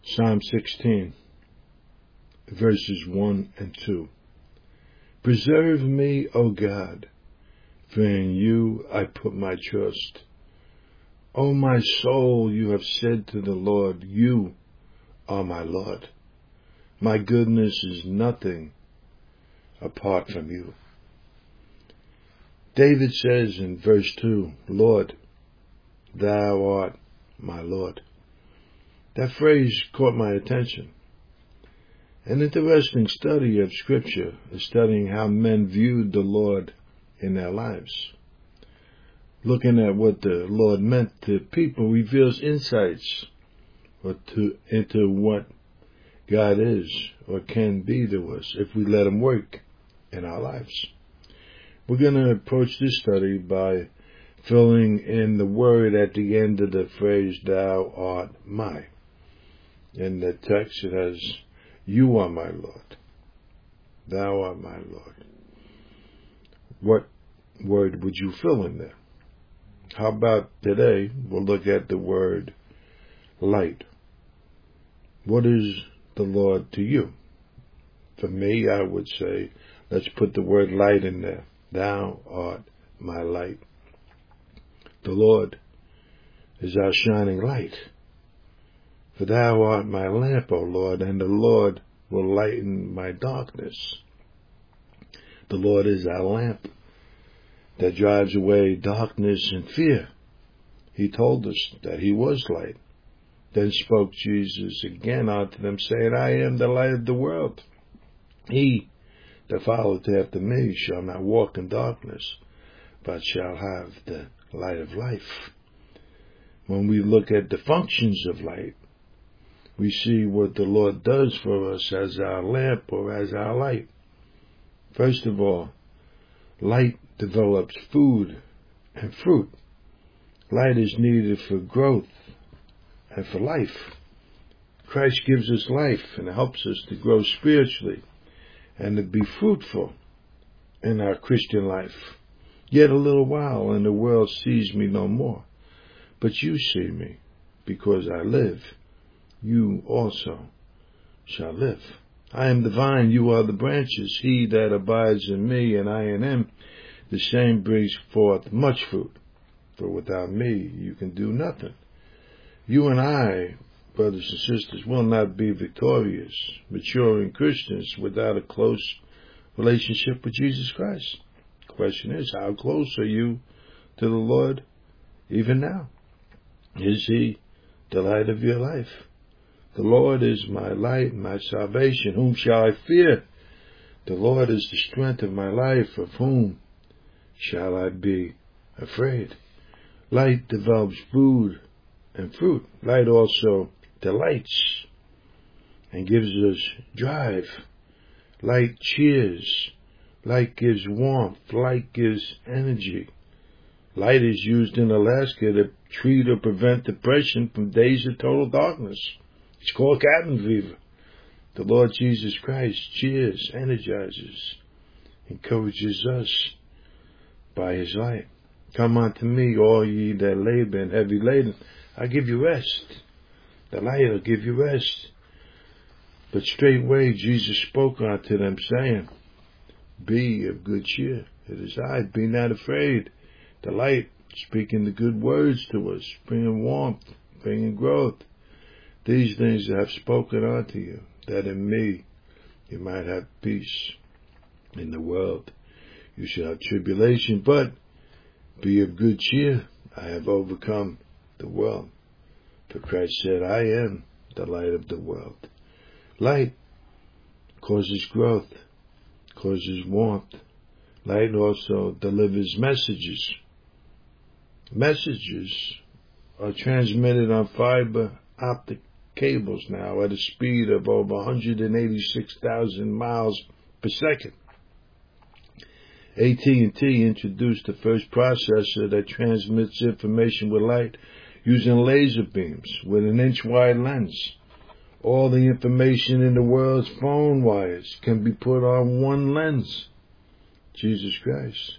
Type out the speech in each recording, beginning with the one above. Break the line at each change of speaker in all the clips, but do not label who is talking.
Psalm 16, verses 1 and 2. Preserve me, O God, for in you I put my trust. O my soul, you have said to the Lord, you are my Lord. My goodness is nothing apart from you. David says in verse 2, Lord, thou art my Lord. That phrase caught my attention. An interesting study of Scripture is studying how men viewed the Lord in their lives. Looking at what the Lord meant to people reveals insights into what God is or can be to us if we let Him work in our lives. We're going to approach this study by filling in the word at the end of the phrase, thou art my. In the text it has, you are my Lord. Thou art my Lord. What word would you fill in there? How about today, we'll look at the word light. What is the Lord to you? For me, I would say, let's put the word light in there. Thou art my light. The Lord is our shining light. For thou art my lamp, O Lord, and the Lord will lighten my darkness. The Lord is our lamp that drives away darkness and fear. He told us that He was light. Then spoke Jesus again unto them, saying, I am the light of the world. He that followeth after me shall not walk in darkness, but shall have the light of life. When we look at the functions of light, we see what the Lord does for us as our lamp or as our light. First of all, light develops food and fruit. Light is needed for growth and for life. Christ gives us life and helps us to grow spiritually and to be fruitful in our Christian life. Yet a little while and the world sees me no more. But you see me, because I live. You also shall live. I am the vine, you are the branches. He that abides in me and I in him, the same brings forth much fruit. For without me you can do nothing. You and I, brothers and sisters, will not be victorious, maturing Christians without a close relationship with Jesus Christ. The question is, how close are you to the Lord even now? Is He the light of your life? The Lord is my light and my salvation. Whom shall I fear? The Lord is the strength of my life. Of whom shall I be afraid? Light develops food and fruit. Light also delights and gives us drive. Light cheers. Light gives warmth. Light gives energy. Light is used in Alaska to treat or prevent depression from days of total darkness. It's called cabin fever. The Lord Jesus Christ cheers, energizes, encourages us by His light. Come unto me, all ye that labor and heavy laden. I'll give you rest. The light will give you rest. But straightway Jesus spoke unto them, saying, be of good cheer. It is I. Be not afraid. The light speaking the good words to us, bringing warmth, bringing growth. These things I have spoken unto you, that in me you might have peace. In the world you shall have tribulation, but be of good cheer. I have overcome the world. For Christ said, I am the light of the world. Light causes growth, causes warmth. Light also delivers messages. Messages are transmitted on fiber optic cables now at a speed of over 186,000 miles per second. AT&T introduced the first processor that transmits information with light using laser beams with an inch-wide lens. All the information in the world's phone wires can be put on one lens. Jesus Christ.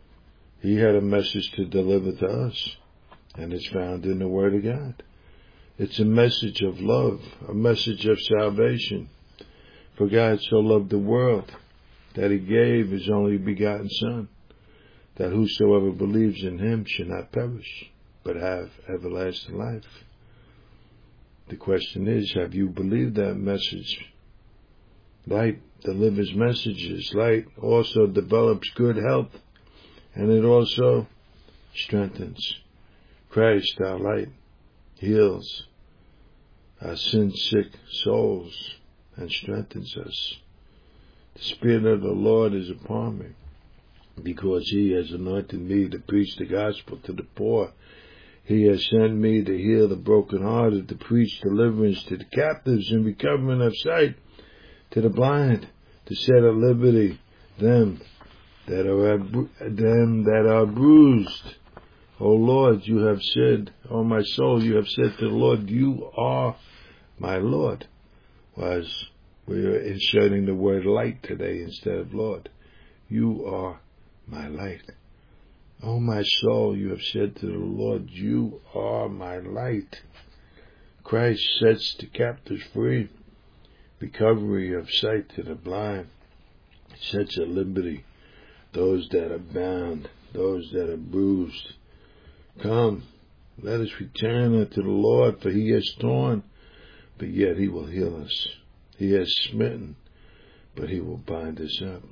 He had a message to deliver to us, and it's found in the Word of God. It's a message of love, a message of salvation. For God so loved the world that he gave his only begotten Son, that whosoever believes in him should not perish, but have everlasting life. The question is, have you believed that message? Light delivers messages. Light also develops good health, and it also strengthens. Christ, our light, heals our sin-sick souls and strengthens us. The Spirit of the Lord is upon me, because he has anointed me to preach the gospel to the poor. He has sent me to heal the brokenhearted, to preach deliverance to the captives and recovering of sight to the blind, to set at liberty them that are bruised. O Lord, you have said, O my soul, you have said to the Lord, you are my Lord. As we are inserting the word light today instead of Lord. You are my light. O my soul, you have said to the Lord, you are my light. Christ sets the captives free, recovery of sight to the blind, sets at liberty those that are bound, those that are bruised. Come, let us return unto the Lord, for he has torn, but yet he will heal us. He has smitten, but he will bind us up.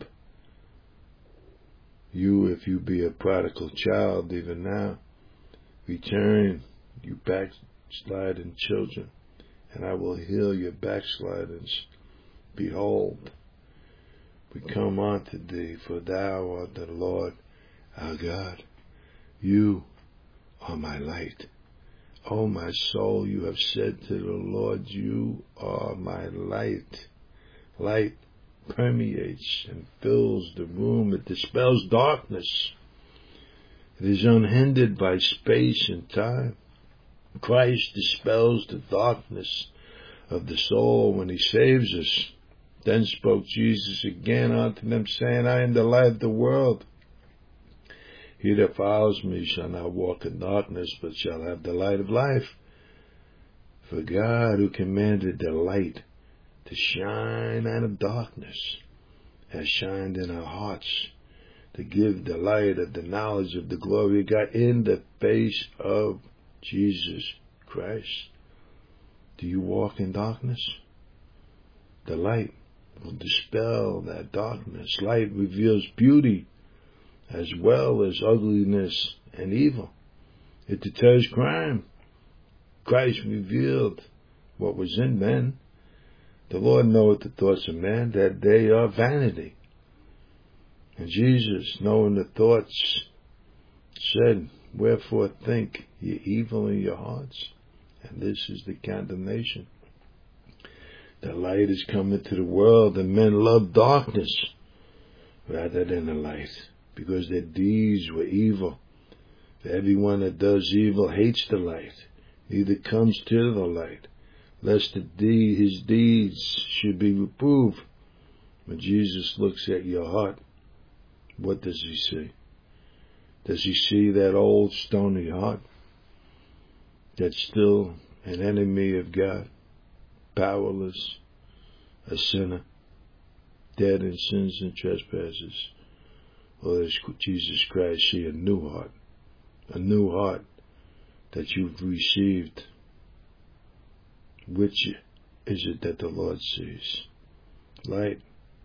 You, if you be a prodigal child even now, return, you backsliding children, and I will heal your backslidings. Behold, we come unto thee, for thou art the Lord our God. You are my light. O my soul, you have said to the Lord, you are my light. Light permeates and fills the room. It dispels darkness. It is unhindered by space and time. Christ dispels the darkness of the soul when he saves us. Then spoke Jesus again unto them, saying, I am the light of the world. He that follows me shall not walk in darkness, but shall have the light of life. For God, who commanded the light to shine out of darkness, has shined in our hearts to give the light of the knowledge of the glory of God in the face of Jesus Christ. Do you walk in darkness? The light will dispel that darkness. Light reveals beauty as well as ugliness and evil. It deters crime. Christ revealed what was in men. The Lord knoweth the thoughts of man, that they are vanity. And Jesus, knowing the thoughts, said, wherefore think ye evil in your hearts? And this is the condemnation. The light is come into the world, and men love darkness rather than the light, because their deeds were evil. For everyone that does evil hates the light, neither comes to the light, lest his deeds should be reproved. When Jesus looks at your heart, what does he see? Does he see that old stony heart that's still an enemy of God, powerless, a sinner, dead in sins and trespasses? Or does Jesus Christ see a new heart that you've received? Which is it that the Lord sees? Light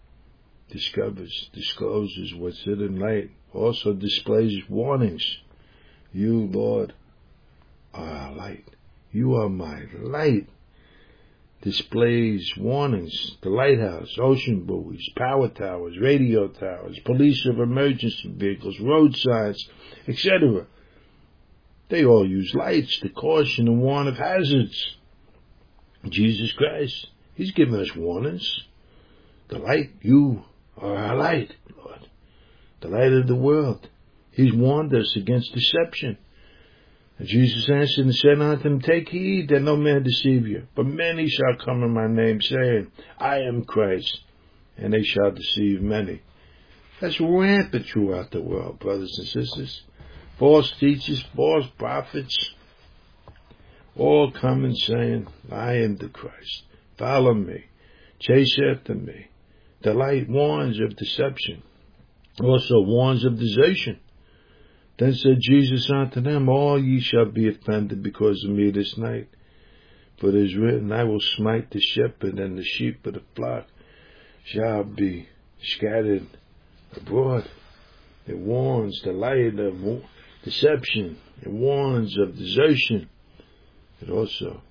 discloses what's hidden. Light also displays warnings. You, Lord, are our light. You are my light. Displays warnings. The lighthouse, ocean buoys, power towers, radio towers, police of emergency vehicles, road signs, etc. They all use lights to caution and warn of hazards. Jesus Christ, he's given us warnings. The light, you are our light, Lord. The light of the world. He's warned us against deception. And Jesus answered and said unto them, take heed that no man deceive you. For many shall come in my name, saying, I am Christ, and they shall deceive many. That's rampant throughout the world, brothers and sisters. False teachers, false prophets, all coming saying, I am the Christ. Follow me. Chase after me. The light warns of deception, also warns of desertion. Then said Jesus unto them, all ye shall be offended because of me this night. For it is written, I will smite the shepherd, and the sheep of the flock shall be scattered abroad. It warns the light of deception. It warns of desertion. It also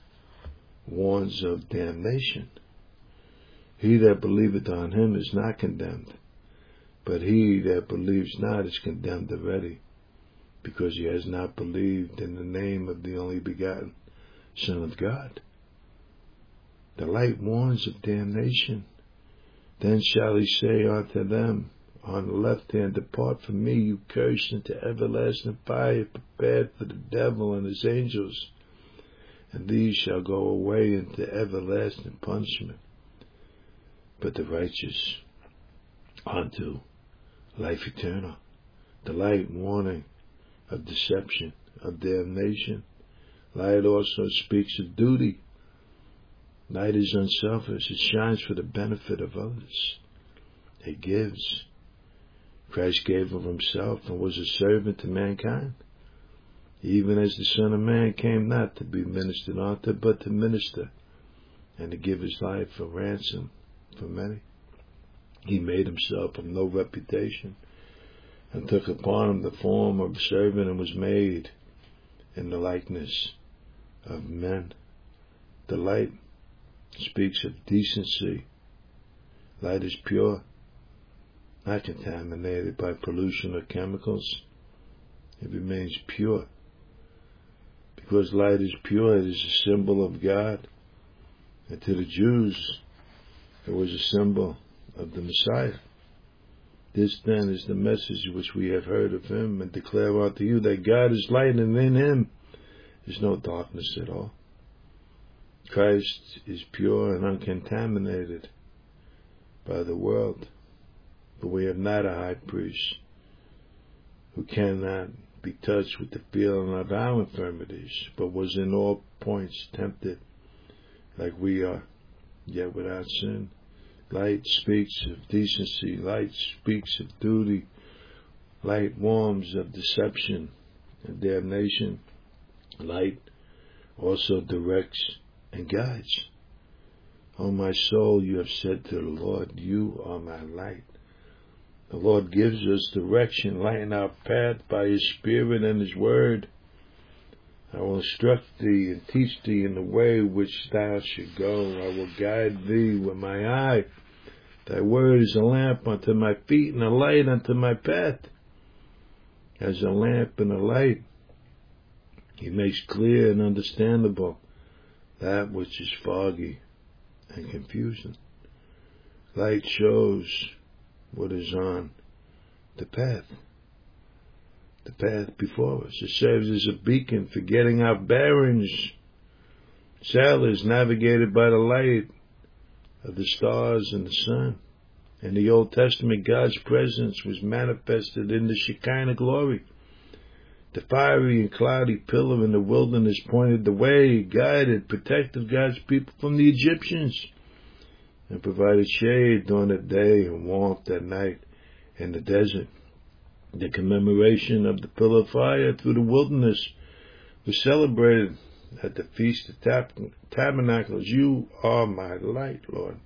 warns of damnation. He that believeth on him is not condemned, but he that believes not is condemned already, because he has not believed in the name of the only begotten Son of God. The light warns of damnation. Then shall he say unto them on the left hand, depart from me, you cursed, into everlasting fire prepared for the devil and his angels. And these shall go away into everlasting punishment, but the righteous unto life eternal. The light warning of deception, of damnation. Light also speaks of duty. Light is unselfish. It shines for the benefit of others. It gives. Christ gave of himself and was a servant to mankind, even as the Son of Man came not to be ministered unto, but to minister, and to give his life a ransom for many. He made himself of no reputation, and took upon him the form of a servant, and was made in the likeness of men. The light speaks of decency. Light is pure, not contaminated by pollution or chemicals. It remains pure. Because light is pure, it is a symbol of God. And to the Jews, it was a symbol of the Messiah. This then is the message which we have heard of him, and declare unto you that God is light, and in him is no darkness at all. Christ is pure and uncontaminated by the world, but we have not a high priest who cannot be touched with the feeling of our infirmities, but was in all points tempted like we are, yet without sin. Light speaks of decency. Light speaks of duty. Light warns of deception and damnation. Light also directs and guides. O my soul, you have said to the Lord, you are my light. The Lord gives us direction, lighten our path by his Spirit and his word. I will instruct thee and teach thee in the way which thou should go. I will guide thee with my eye. Thy word is a lamp unto my feet and a light unto my path. As a lamp and a light, he makes clear and understandable that which is foggy and confusing. Light shows what is on the path before us. It serves as a beacon for getting our bearings. Sailors navigated by the light of the stars and the sun. In the Old Testament, God's presence was manifested in the Shekinah glory. The fiery and cloudy pillar in the wilderness pointed the way, guided, protected God's people from the Egyptians, and provided shade during the day and warmth at night in the desert. The commemoration of the pillar of fire through the wilderness was celebrated at the Feast of Tabernacles. You are my light, Lord.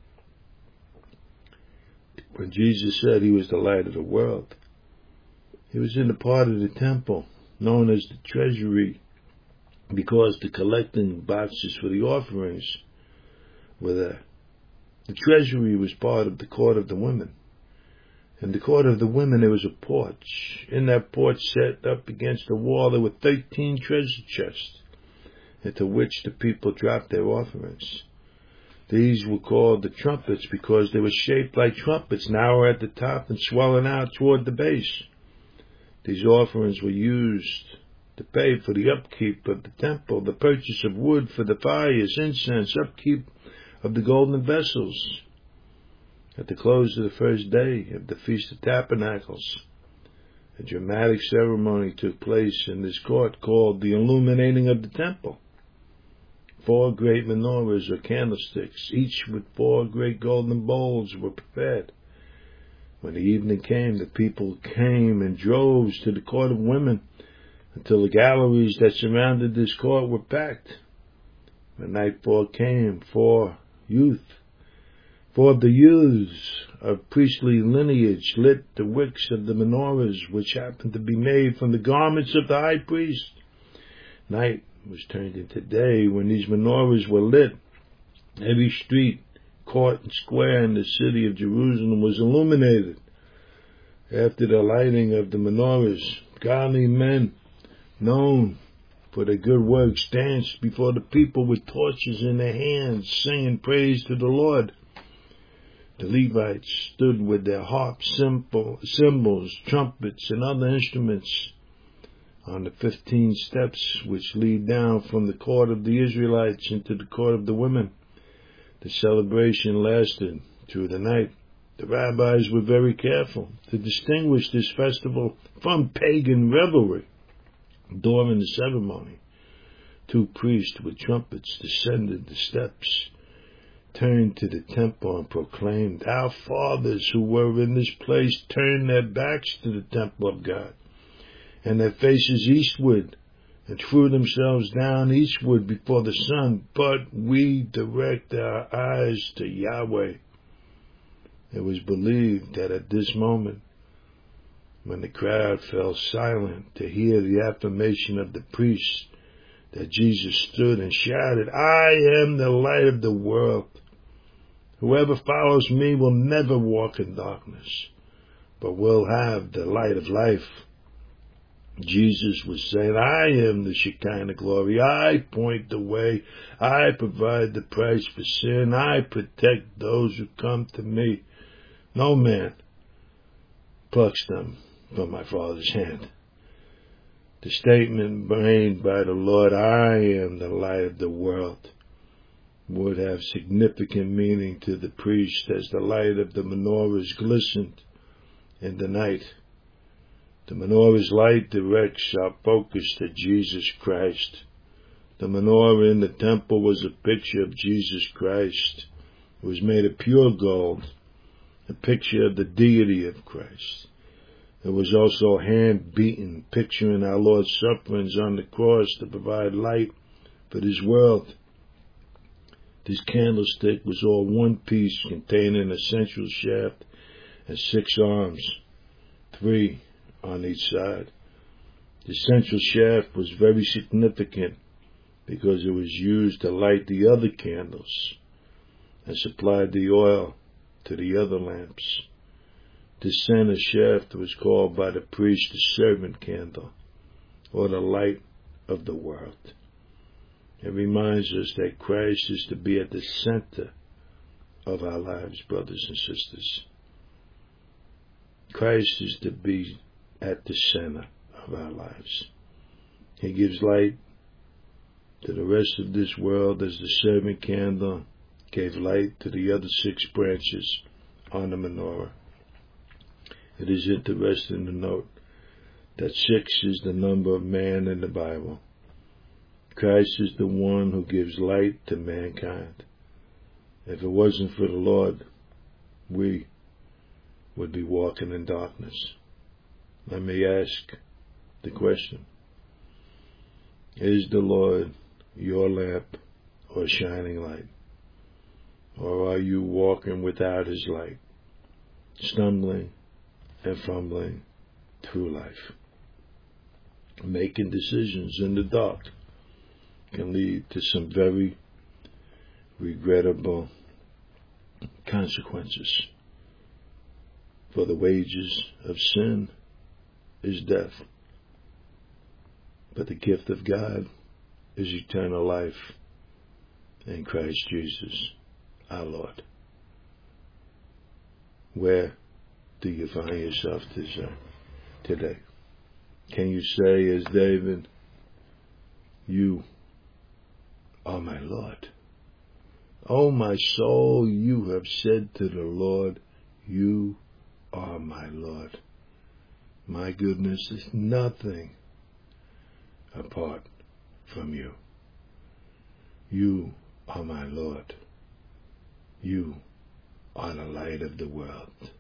When Jesus said he was the light of the world, he was in the part of the temple known as the treasury, because the collecting boxes for the offerings were there. The treasury was part of the court of the women. In the court of the women there was a porch. In that porch, set up against the wall, there were 13 treasure chests, into which the people dropped their offerings. These were called the trumpets because they were shaped like trumpets, narrow at the top and swelling out toward the base. These offerings were used to pay for the upkeep of the temple, the purchase of wood for the fires, incense, upkeep of the golden vessels. At the close of the first day of the Feast of Tabernacles, a dramatic ceremony took place in this court called the illuminating of the temple. 4 great menorahs or candlesticks, each with 4 great golden bowls, were prepared. When the evening came, the people came in droves to the court of women, until the galleries that surrounded this court were packed. When nightfall came, 4 of the youths of priestly lineage lit the wicks of the menorahs, which happened to be made from the garments of the high priest. Night was turned into day when these menorahs were lit. Every street, court, and square in the city of Jerusalem was illuminated. After the lighting of the menorahs, godly men known for their good works danced before the people with torches in their hands, singing praise to the Lord. The Levites stood with their harps, cymbals, trumpets, and other instruments on the 15 steps which lead down from the court of the Israelites into the court of the women. The celebration lasted through the night. The rabbis were very careful to distinguish this festival from pagan revelry. During the ceremony, 2 priests with trumpets descended the steps, turned to the temple, and proclaimed, "Our fathers who were in this place turned their backs to the temple of God and their faces eastward, and threw themselves down eastward before the sun, but we direct our eyes to Yahweh." It was believed that at this moment, when the crowd fell silent to hear the affirmation of the priests, that Jesus stood and shouted, "I am the light of the world. Whoever follows me will never walk in darkness, but will have the light of life." Jesus was saying, "I am the Shekinah glory. I point the way. I provide the price for sin. I protect those who come to me. No man plucks them from my Father's hand." The statement made by the Lord, "I am the light of the world," would have significant meaning to the priest as the light of the menorahs glistened in the night. The menorah's light directs our focus to Jesus Christ. The menorah in the temple was a picture of Jesus Christ. It was made of pure gold, a picture of the deity of Christ. It was also hand-beaten, picturing our Lord's sufferings on the cross to provide light for this world. This candlestick was all one piece, containing a central shaft and 6 arms, 3 on each side. The central shaft was very significant because it was used to light the other candles and supplied the oil to the other lamps. The center shaft was called by the priest the servant candle, or the light of the world. It reminds us that Christ is to be at the center of our lives, brothers and sisters. Christ is to be at the center of our lives. He gives light to the rest of this world as the servant candle gave light to the other 6 branches on the menorah. It is interesting to note that 6 is the number of man in the Bible. Christ is the one who gives light to mankind. If it wasn't for the Lord, we would be walking in darkness. Let me ask the question: is the Lord your lamp or shining light? Or are you walking without His light, stumbling and fumbling through life? Making decisions in the dark can lead to some very regrettable consequences. For the wages of sin is death, but the gift of God is eternal life in Christ Jesus our Lord. Where do you find yourself today? Can you say as David, "You are my Lord"? O my soul, you have said to the Lord, "You are my Lord." My goodness is nothing apart from you. You are my Lord. You are the light of the world.